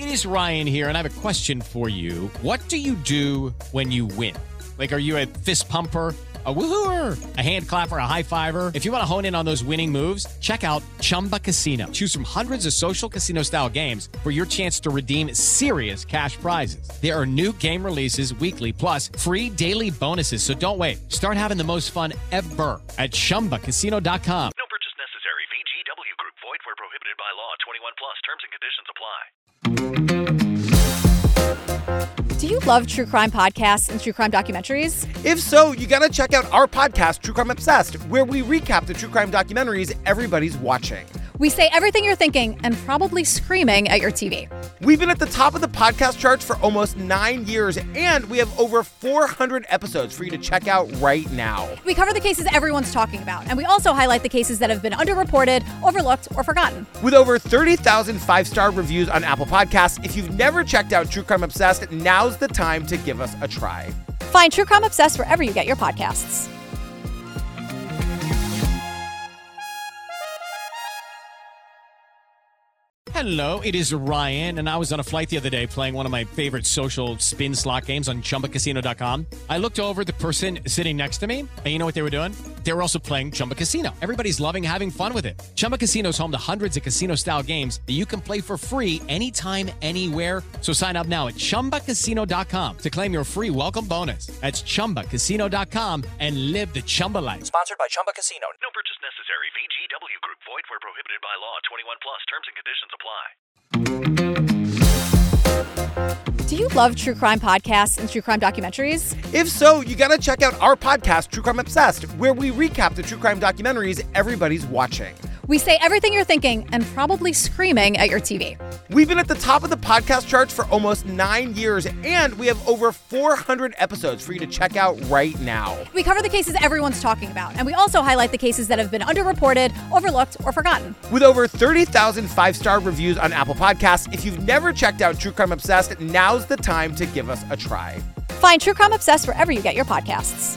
It is Ryan here, and I have a question for you. What do you do when you win? Like, are you a fist pumper, a woohooer, a hand clapper, a high fiver? If you want to hone in on those winning moves, check out Chumba Casino. Choose from hundreds of social casino-style games for your chance to redeem serious cash prizes. There are new game releases weekly, plus free daily bonuses. So don't wait. Start having the most fun ever at ChumbaCasino.com. No purchase necessary. VGW Group. Void where prohibited by law. 21 plus. Terms and conditions apply. Do you love true crime podcasts and true crime documentaries? If so, you gotta check out our podcast, True Crime Obsessed, where we recap the true crime documentaries everybody's watching. We say everything you're thinking and probably screaming at your TV. We've been at the top of the podcast charts for almost 9 years, and we have over 400 episodes for you to check out right now. We cover the cases everyone's talking about, and we also highlight the cases that have been underreported, overlooked, or forgotten. With over 30,000 five-star reviews on Apple Podcasts, if you've never checked out True Crime Obsessed, now's the time to give us a try. Find True Crime Obsessed wherever you get your podcasts. Hello, it is Ryan, and I was on a flight the other day playing one of my favorite social spin slot games on ChumbaCasino.com. I looked over at the person sitting next to me, and you know what they were doing? They were also playing Chumba Casino. Everybody's loving having fun with it. Chumba Casino is home to hundreds of casino-style games that you can play for free anytime, anywhere. So sign up now at ChumbaCasino.com to claim your free welcome bonus. That's ChumbaCasino.com and live the Chumba life. Sponsored by Chumba Casino. No purchase necessary. VGW Group. Void where prohibited by law. 21 plus. Terms and conditions apply. Do you love true crime podcasts and true crime documentaries? If so, you gotta check out our podcast, True Crime Obsessed, where we recap the true crime documentaries everybody's watching. We say everything you're thinking and probably screaming at your TV. We've been at the top of the podcast charts for almost 9 years, and we have over 400 episodes for you to check out right now. We cover the cases everyone's talking about, and we also highlight the cases that have been underreported, overlooked, or forgotten. With over 30,000 five-star reviews on Apple Podcasts, if you've never checked out True Crime Obsessed, now's the time to give us a try. Find True Crime Obsessed wherever you get your podcasts.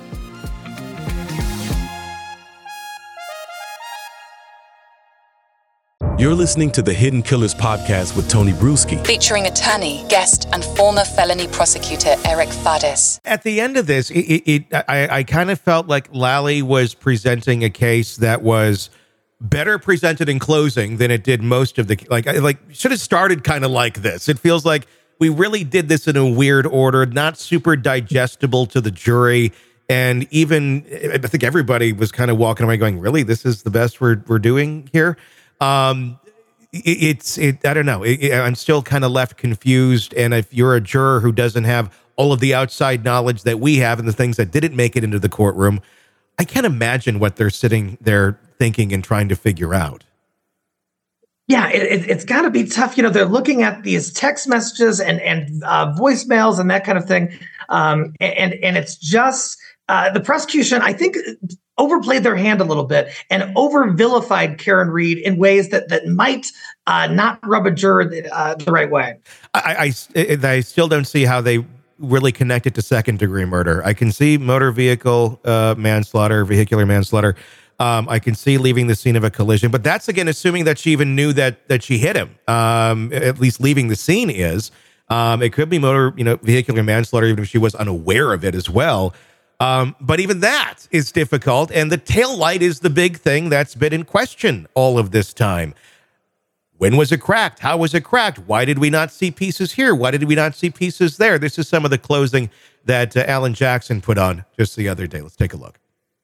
You're listening to the Hidden Killers podcast with Tony Bruschi. Featuring attorney, guest, and former felony prosecutor Eric Fadis. At the end of this, I kind of felt like Lally was presenting a case that was better presented in closing than it did most of the, like should have started kind of like this. It feels like we really did this in a weird order, not super digestible to the jury. And even, I think everybody was kind of walking away going, really, this is the best we're doing here? I don't know. I'm still kind of left confused. And if you're a juror who doesn't have all of the outside knowledge that we have and the things that didn't make it into the courtroom, I can't imagine what they're sitting there thinking and trying to figure out. Yeah, it's got to be tough. You know, they're looking at these text messages and voicemails and that kind of thing. And it's just the prosecution, I think, overplayed their hand a little bit and over-vilified Karen Read in ways that might not rub a juror the right way. I still don't see how they really connect it to second-degree murder. I can see motor vehicle manslaughter, vehicular manslaughter. I can see leaving the scene of a collision, but that's, again, assuming that she even knew that she hit him. At least leaving the scene is. It could be motor, vehicular manslaughter, even if she was unaware of it as well. But even that is difficult, and the taillight is the big thing that's been in question all of this time. When was it cracked? How was it cracked? Why did we not see pieces here? Why did we not see pieces there? This is some of the closing that Alan Jackson put on just the other day. Let's take a look.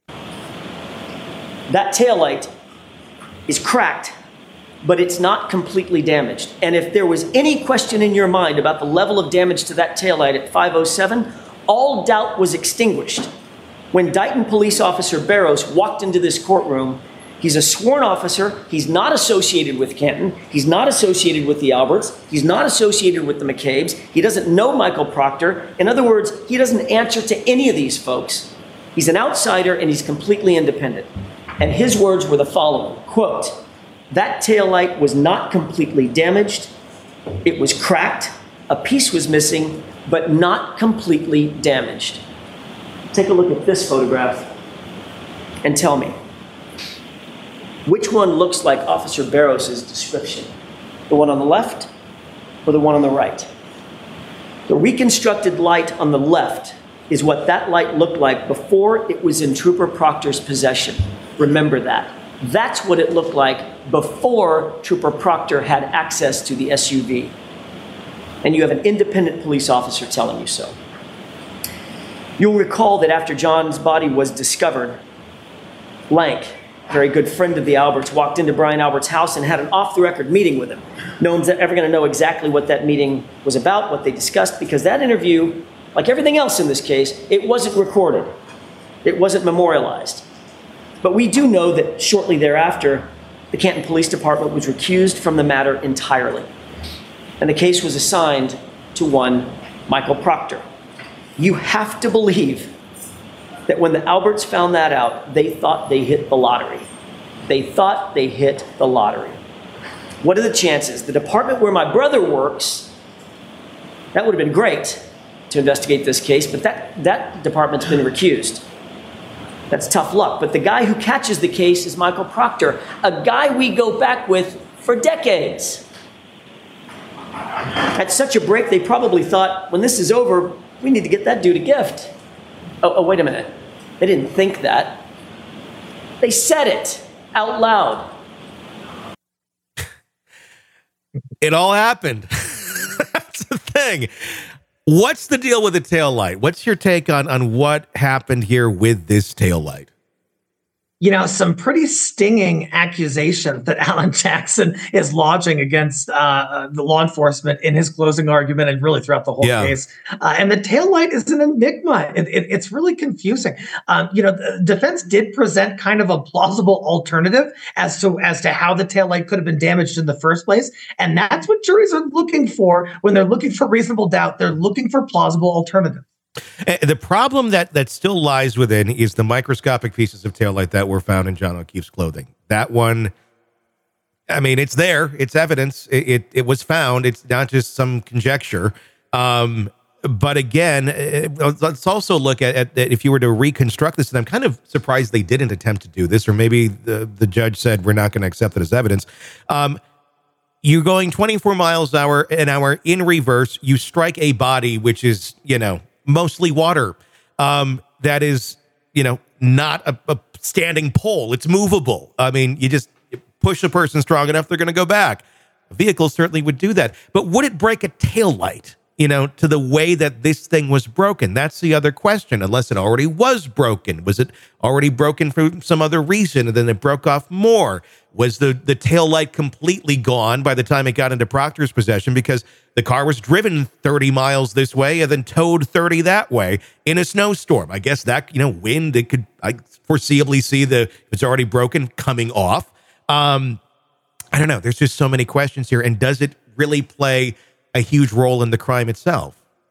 That taillight is cracked, but it's not completely damaged. And if there was any question in your mind about the level of damage to that taillight at 5:07, all doubt was extinguished. When Dighton police officer Barrows walked into this courtroom, he's a sworn officer. He's not associated with Canton. He's not associated with the Alberts. He's not associated with the McCabe's. He doesn't know Michael Proctor. In other words, he doesn't answer to any of these folks. He's an outsider and he's completely independent. And his words were the following, quote, "That taillight was not completely damaged. It was cracked. A piece was missing, but not completely damaged." Take a look at this photograph and tell me, which one looks like Officer Barrows' description? The one on the left or the one on the right? The reconstructed light on the left is what that light looked like before it was in Trooper Proctor's possession. Remember that. That's what it looked like before Trooper Proctor had access to the SUV. And you have an independent police officer telling you so. You'll recall that after John's body was discovered, Lank, a very good friend of the Alberts, walked into Brian Albert's house and had an off-the-record meeting with him. No one's ever going to know exactly what that meeting was about, what they discussed, because that interview, like everything else in this case, it wasn't recorded. It wasn't memorialized. But we do know that shortly thereafter, the Canton Police Department was recused from the matter entirely. And the case was assigned to one Michael Proctor. You have to believe that when the Alberts found that out, they thought they hit the lottery. They thought they hit the lottery. What are the chances? The department where my brother works, that would have been great to investigate this case, but that department's been recused. That's tough luck. But the guy who catches the case is Michael Proctor, a guy we go back with for decades. At such a break, they probably thought, when this is over, we need to get that dude a gift. Oh, wait a minute. They didn't think that. They said it out loud. It all happened. That's the thing. What's the deal with the taillight? What's your take on what happened here with this taillight? You know, some pretty stinging accusations that Alan Jackson is lodging against the law enforcement in his closing argument and really throughout the whole case. And the taillight is an enigma. It's really confusing. The defense did present kind of a plausible alternative as to how the taillight could have been damaged in the first place. And that's what juries are looking for when they're looking for reasonable doubt. They're looking for plausible alternatives. The problem that still lies within is the microscopic pieces of taillight that were found in John O'Keefe's clothing. That one, I mean, it's there. It's evidence. It was found. It's not just some conjecture. But again, let's also look at if you were to reconstruct this, and I'm kind of surprised they didn't attempt to do this, or maybe the judge said, we're not going to accept it as evidence. You're going 24 miles an hour in reverse. You strike a body, which is, mostly water, that is, not a standing pole. It's movable. I mean, you just push a person strong enough, they're going to go back. A vehicle certainly would do that. But would it break a taillight, to the way that this thing was broken? That's the other question, unless it already was broken. Was it already broken for some other reason, and then it broke off more? Was the taillight completely gone by the time it got into Proctor's possession because the car was driven 30 miles this way and then towed 30 that way in a snowstorm? I guess that, wind, it could foreseeably see if it's already broken coming off. I don't know. There's just so many questions here. And does it really play a huge role in the crime itself?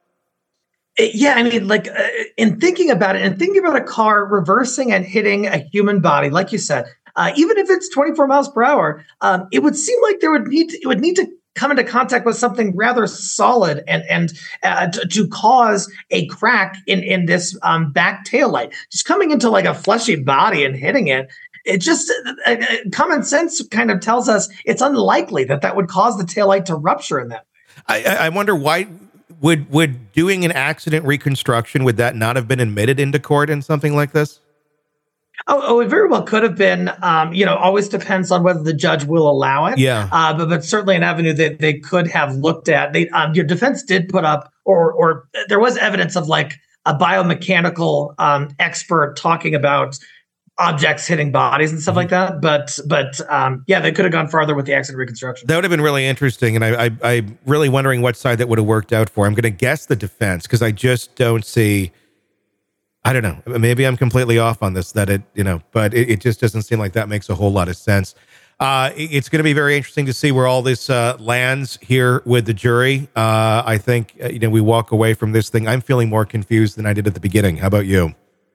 Yeah, I mean, in thinking about it, and thinking about a car reversing and hitting a human body, like you said, even if it's 24 miles per hour, it would seem like it would need to come into contact with something rather solid and to cause a crack in this back taillight. Just coming into like a fleshy body and hitting it. It just common sense kind of tells us it's unlikely that would cause the taillight to rupture in that way. I wonder why would doing an accident reconstruction, would that not have been admitted into court in something like this? Oh, it very well could have been. Always depends on whether the judge will allow it. Yeah. But certainly an avenue that they could have looked at. Your defense did put up, or there was evidence of like a biomechanical expert talking about objects hitting bodies and stuff like that. But they could have gone farther with the accident reconstruction. That would have been really interesting. And I'm really wondering what side that would have worked out for. I'm going to guess the defense, because I just don't see, I don't know, maybe I'm completely off on this, but it just doesn't seem like that makes a whole lot of sense. It's going to be very interesting to see where all this lands here with the jury. I think, we walk away from this thing. I'm feeling more confused than I did at the beginning. How about you?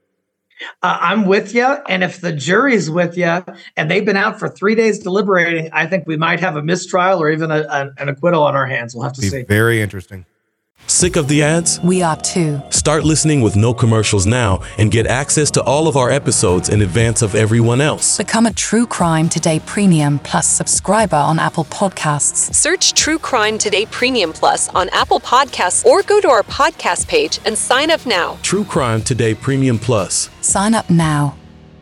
I'm with you. And if the jury's with you and they've been out for 3 days deliberating, I think we might have a mistrial or even an acquittal on our hands. We'll have to see. Very interesting. Sick of the ads? We are too. Start listening with no commercials now and get access to all of our episodes in advance of everyone else. Become a True Crime Today Premium Plus subscriber on Apple Podcasts. Search True Crime Today Premium Plus on Apple Podcasts or go to our podcast page and sign up now. True Crime Today Premium Plus. Sign up now.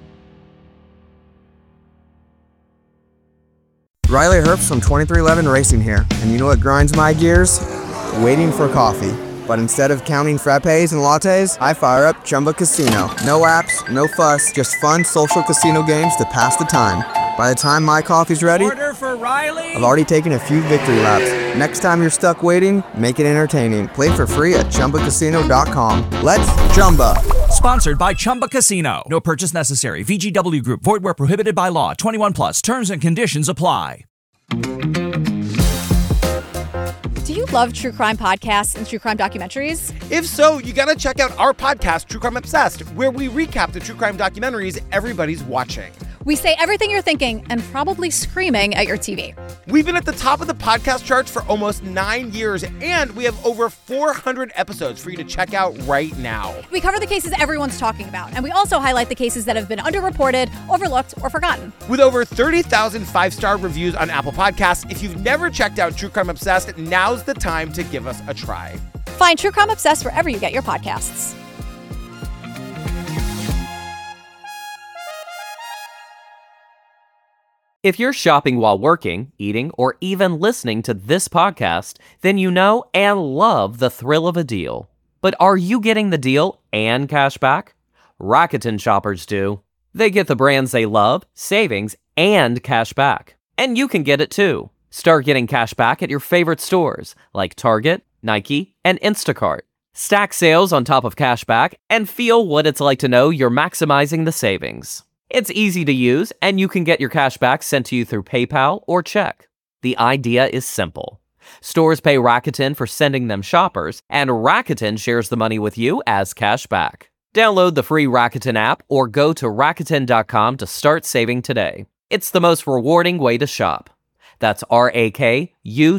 Riley Herbst from 2311 Racing here, and you know what grinds my gears? Waiting for coffee. But instead of counting frappes and lattes, I fire up Chumba Casino. No apps, no fuss, just fun social casino games to pass the time. By the time my coffee's ready, order for Riley. I've already taken a few victory laps. Next time you're stuck waiting, make it entertaining. Play for free at ChumbaCasino.com. Let's Chumba. Sponsored by Chumba Casino. No purchase necessary. VGW Group. Void where prohibited by law. 21 plus. Terms and conditions apply. Do you love true crime podcasts and true crime documentaries? If so, you gotta check out our podcast, True Crime Obsessed, where we recap the true crime documentaries everybody's watching. We say everything you're thinking and probably screaming at your TV. We've been at the top of the podcast charts for almost 9 years, and we have over 400 episodes for you to check out right now. We cover the cases everyone's talking about, and we also highlight the cases that have been underreported, overlooked, or forgotten. With over 30,000 five-star reviews on Apple Podcasts, if you've never checked out True Crime Obsessed, now's the time to give us a try. Find True Crime Obsessed wherever you get your podcasts. If you're shopping while working, eating, or even listening to this podcast, then you know and love the thrill of a deal. But are you getting the deal and cash back? Rakuten shoppers do. They get the brands they love, savings, and cash back. And you can get it too. Start getting cash back at your favorite stores like Target, Nike, and Instacart. Stack sales on top of cash back and feel what it's like to know you're maximizing the savings. It's easy to use, and you can get your cash back sent to you through PayPal or check. The idea is simple. Stores pay Rakuten for sending them shoppers, and Rakuten shares the money with you as cash back. Download the free Rakuten app or go to Rakuten.com to start saving today. It's the most rewarding way to shop. That's Rakuten,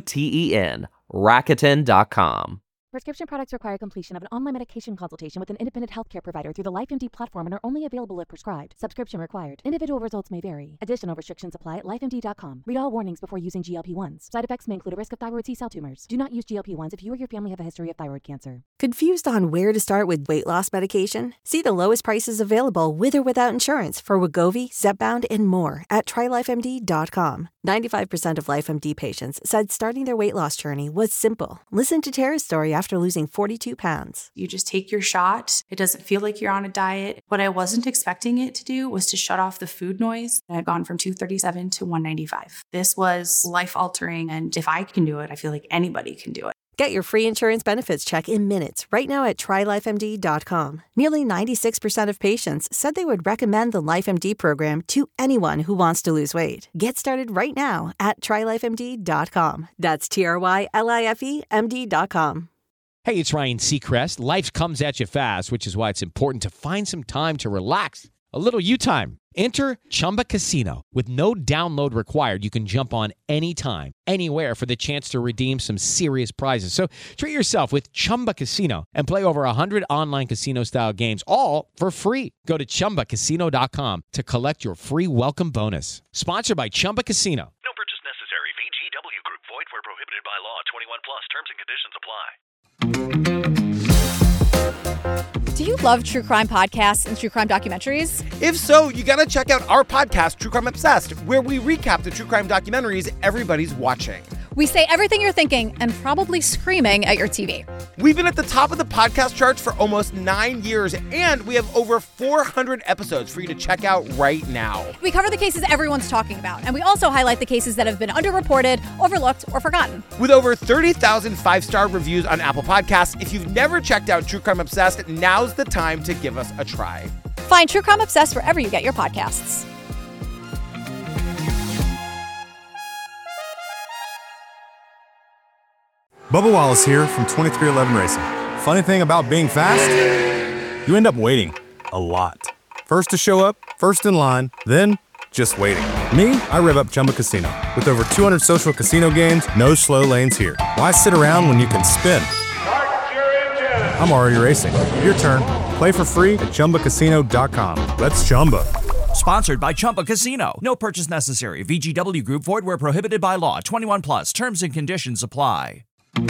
Rakuten.com. Prescription products require completion of an online medication consultation with an independent healthcare provider through the LifeMD platform and are only available if prescribed. Subscription required. Individual results may vary. Additional restrictions apply at LifeMD.com. Read all warnings before using GLP-1s. Side effects may include a risk of thyroid C-cell tumors. Do not use GLP-1s if you or your family have a history of thyroid cancer. Confused on where to start with weight loss medication? See the lowest prices available with or without insurance for Wegovy, Zepbound, and more at TryLifeMD.com. 95% of LifeMD patients said starting their weight loss journey was simple. Listen to Tara's story after losing 42 pounds. You just take your shot. It doesn't feel like you're on a diet. What I wasn't expecting it to do was to shut off the food noise. I had gone from 237 to 195. This was life-altering, and if I can do it, I feel like anybody can do it. Get your free insurance benefits check in minutes right now at TryLifeMD.com. Nearly 96% of patients said they would recommend the LifeMD program to anyone who wants to lose weight. Get started right now at TryLifeMD.com. That's TryLifeMD.com. Hey, it's Ryan Seacrest. Life comes at you fast, which is why it's important to find some time to relax. A little you time. Enter Chumba Casino. With no download required, you can jump on anytime, anywhere for the chance to redeem some serious prizes. So treat yourself with Chumba Casino and play over 100 online casino-style games, all for free. Go to ChumbaCasino.com to collect your free welcome bonus. Sponsored by Chumba Casino. No purchase necessary. VGW Group. Void where prohibited by law. 21 plus. Terms and conditions apply. Do you love true crime podcasts and true crime documentaries? If so, you gotta check out our podcast, True Crime Obsessed, where we recap the true crime documentaries everybody's watching. We say everything you're thinking and probably screaming at your TV. We've been at the top of the podcast charts for almost 9 years, and we have over 400 episodes for you to check out right now. We cover the cases everyone's talking about, and we also highlight the cases that have been underreported, overlooked, or forgotten. With over 30,000 five-star reviews on Apple Podcasts, if you've never checked out True Crime Obsessed, now's the time to give us a try. Find True Crime Obsessed wherever you get your podcasts. Bubba Wallace here from 2311 Racing. Funny thing about being fast, you end up waiting a lot. First to show up, first in line, then just waiting. Me, I rev up Chumba Casino. With over 200 social casino games, no slow lanes here. Why sit around when you can spin? I'm already racing. Your turn. Play for free at ChumbaCasino.com. Let's Chumba. Sponsored by Chumba Casino. No purchase necessary. VGW Group. Void where prohibited by law. 21 plus. Terms and conditions apply.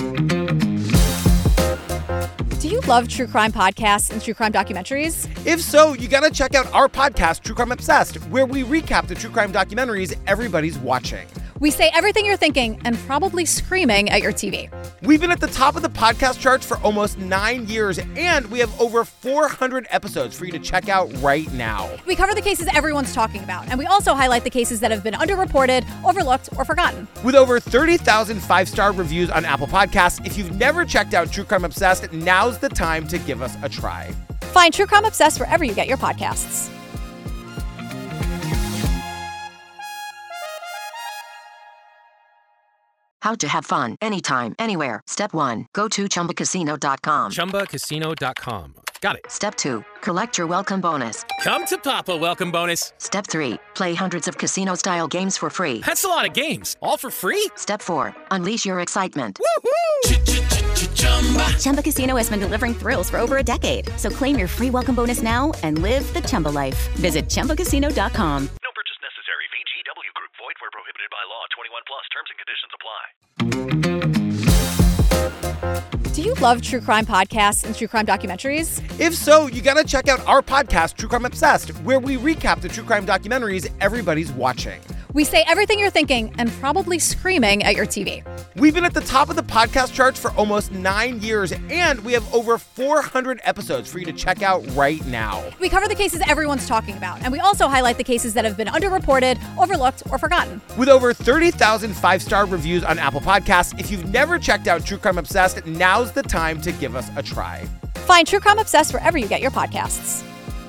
Do you love true crime podcasts and true crime documentaries? If so, you gotta check out our podcast, True Crime Obsessed, where we recap the true crime documentaries everybody's watching. We say everything you're thinking and probably screaming at your TV. We've been at the top of the podcast charts for almost 9 years, and we have over 400 episodes for you to check out right now. We cover the cases everyone's talking about, and we also highlight the cases that have been underreported, overlooked, or forgotten. With over 30,000 five-star reviews on Apple Podcasts, if you've never checked out True Crime Obsessed, now's the time to give us a try. Find True Crime Obsessed wherever you get your podcasts. How to have fun anytime, anywhere. Step 1. Go to ChumbaCasino.com. ChumbaCasino.com. Got it. Step 2. Collect your welcome bonus. Come to Papa welcome bonus. Step 3. Play hundreds of casino-style games for free. That's a lot of games. All for free? Step 4. Unleash your excitement. Woohoo! Chumba Casino has been delivering thrills for over a decade. So claim your free welcome bonus now and live the Chumba life. Visit ChumbaCasino.com. No purchase necessary. VGW Group. Void where prohibited by law. 21 plus. Terms and conditions apply. Do you love true crime podcasts and true crime documentaries? If so, you gotta check out our podcast, True Crime Obsessed, where we recap the true crime documentaries everybody's watching. We say everything you're thinking and probably screaming at your TV. We've been at the top of the podcast charts for almost 9 years, and we have over 400 episodes for you to check out right now. We cover the cases everyone's talking about, and we also highlight the cases that have been underreported, overlooked, or forgotten. With over 30,000 five-star reviews on Apple Podcasts, if you've never checked out True Crime Obsessed, now's the time to give us a try. Find True Crime Obsessed wherever you get your podcasts.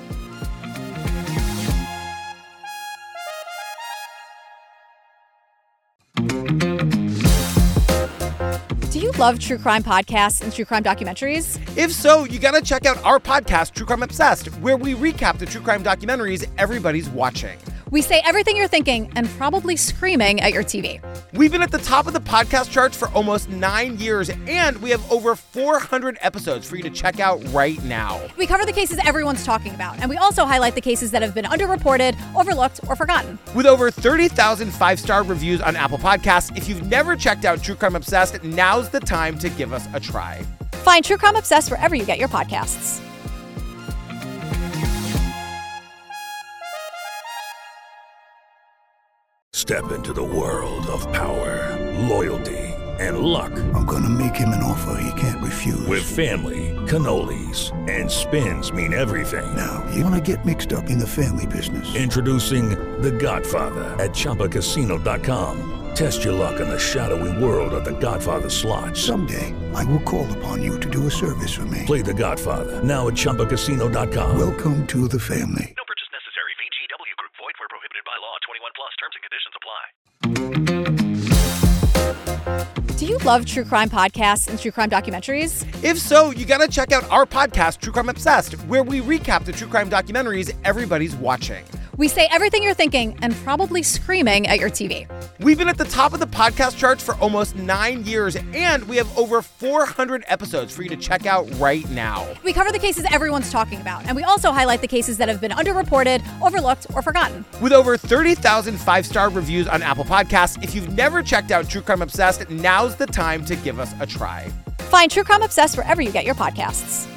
Do you love true crime podcasts and true crime documentaries? If so, you gotta check out our podcast, True Crime Obsessed, where we recap the true crime documentaries everybody's watching. We say everything you're thinking and probably screaming at your TV. We've been at the top of the podcast charts for almost 9 years, and we have over 400 episodes for you to check out right now. We cover the cases everyone's talking about, and we also highlight the cases that have been underreported, overlooked, or forgotten. With over 30,000 five-star reviews on Apple Podcasts, if you've never checked out True Crime Obsessed, now's the time to give us a try. Find True Crime Obsessed wherever you get your podcasts. Step into the world of power, loyalty, and luck. I'm gonna make him an offer he can't refuse. With family, cannolis, and spins mean everything. Now, you wanna get mixed up in the family business. Introducing The Godfather at ChumbaCasino.com. Test your luck in the shadowy world of The Godfather slot. Someday, I will call upon you to do a service for me. Play The Godfather now at ChumbaCasino.com. Welcome to the family. No purchase necessary. VGW Group. Void where prohibited by law. 21 plus. Terms and conditions apply. Do you love true crime podcasts and true crime documentaries? If so, you gotta check out our podcast, True Crime Obsessed, where we recap the true crime documentaries everybody's watching. We say everything you're thinking and probably screaming at your TV. We've been at the top of the podcast charts for almost 9 years, and we have over 400 episodes for you to check out right now. We cover the cases everyone's talking about, and we also highlight the cases that have been underreported, overlooked, or forgotten. With over 30,000 five-star reviews on Apple Podcasts, if you've never checked out True Crime Obsessed, now's the time to give us a try. Find True Crime Obsessed wherever you get your podcasts.